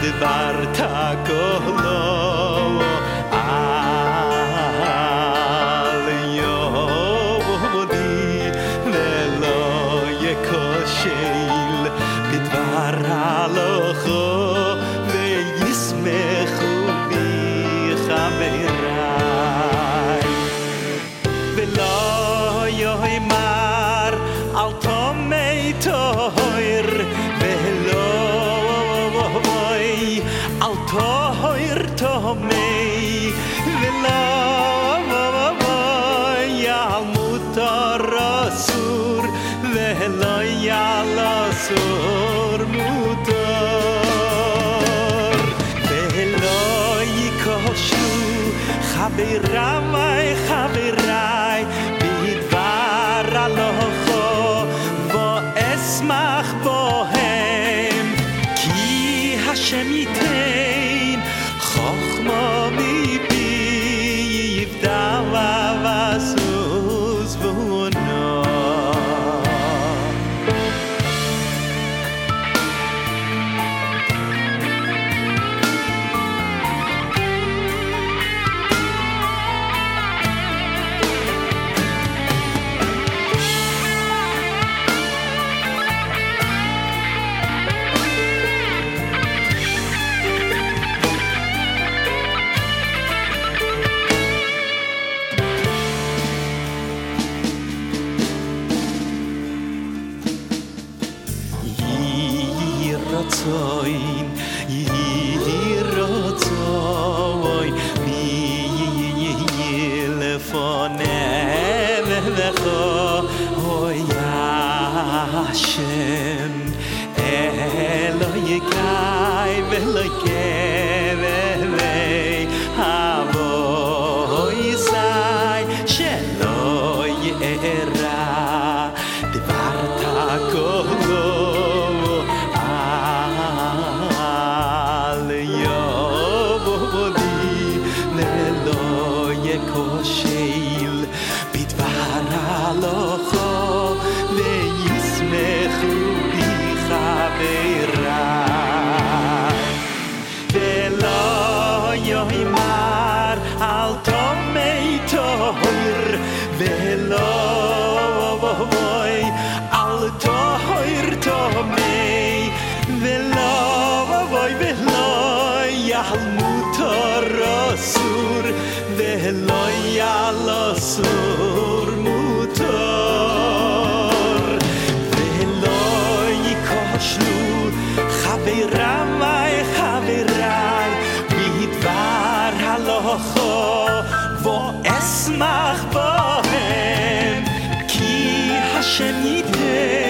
דבר תקולו על יהודי ולא יקושל בדבר הלכו וישמחו בי חבריי ולא יאמר אל תומי תוהר ולא אל תוהר תומי ולא יעל מותר אסור ולא יעל אסור מותר ולא יקושו חבריי חבריי בדבר הלכו ואשמח בהם כי השם ייתן חוכמה מפי יבדע וסוס ועונה Rotzoin, Rotzoin, Milefonem lecho, Oy Hashem, Elohikai velokelei, Avoisai, Shelo ye'era, Devar takolo. יקושל בדבר הלכו וישמחו בי חבריי ולא יאמר אל תומי תוהר ולא אל תוהר תומי ולא יעל מותר אסור ולא יעל אסור מותר ולא יקושלו חבריי חבריי בדבר הלכו ואשמח בהם כי השם ייתן